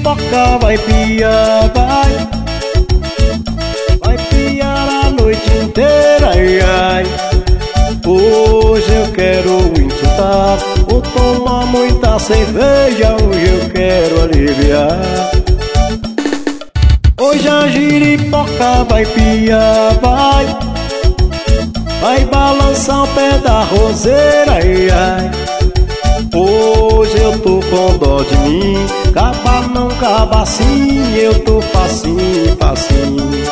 giripoca vai piar, vai piar a noite inteira, ai, ai. Hoje eu quero insultar, vou tomar muita cerveja, hoje eu quero aliviar. Hoje a giripoca vai piar, vai balançar o pé da roseira, ai, ai. Hoje eu tô com dó de mim, caba não caba assim, eu tô facinho, facinho.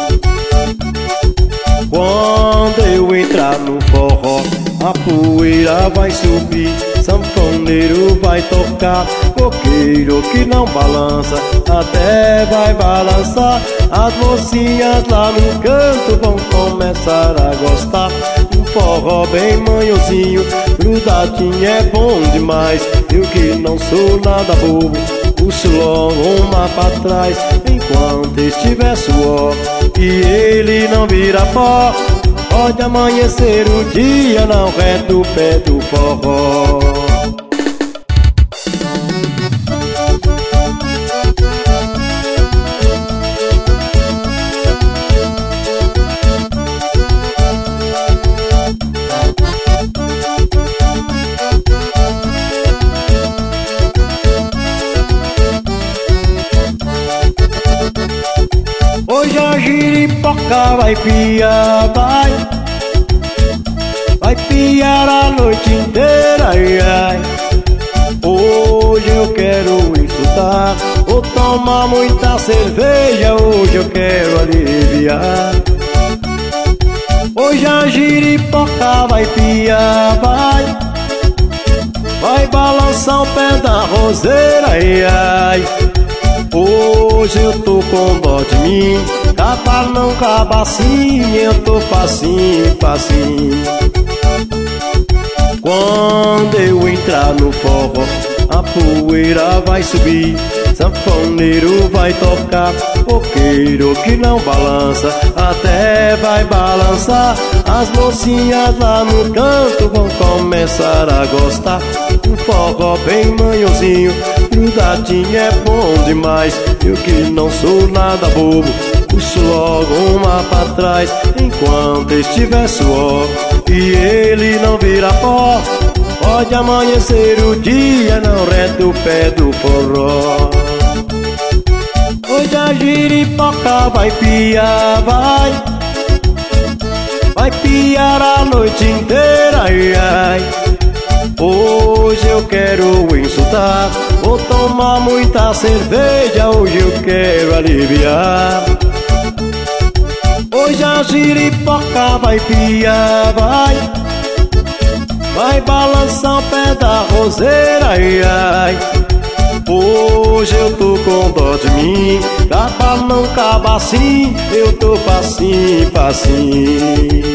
Quando eu entrar no forró, a poeira vai subir, sanfoneiro vai tocar, coqueiro que não balança, até vai balançar. As mocinhas lá no canto vão começar a gostar. Um forró bem manhozinho, grudadinho é bom demais. Eu que não sou nada bobo, puxo logo uma pra trás, enquanto estiver suor e ele não vira pó. Pode amanhecer o dia, não é do pé do forró. Hoje a giripoca vai piar, vai piar a noite inteira, ai, ai. Hoje eu quero insultar, vou tomar muita cerveja, hoje eu quero aliviar. Hoje a giripoca vai piar, vai balançar o pé da roseira, ai, ai. Hoje eu tô com dó de mim, caba não caba assim, eu tô facinho, facinho. Quando eu entrar no forró, a poeira vai subir, sanfoneiro vai tocar, coqueiro que não balança, até vai balançar. As mocinhas lá no canto vão começar a gostar. Um forró bem manhozinho, grudadinho é bom demais. Eu que não sou nada bobo, puxo logo uma pra trás, enquanto estiver suor e ele não vira pó. Pode amanhecer o dia, não reta o pé do forró. Hoje a giripoca vai piar, vai piar a noite inteira, ai, ai. Hoje eu quero insultar, vou tomar muita cerveja, hoje eu quero aliviar. Hoje a giripoca vai piar, vai balançar o pé da roseira, ai, ai. Hoje eu tô com dó de mim, caba não caba assim, eu tô facinho, facinho.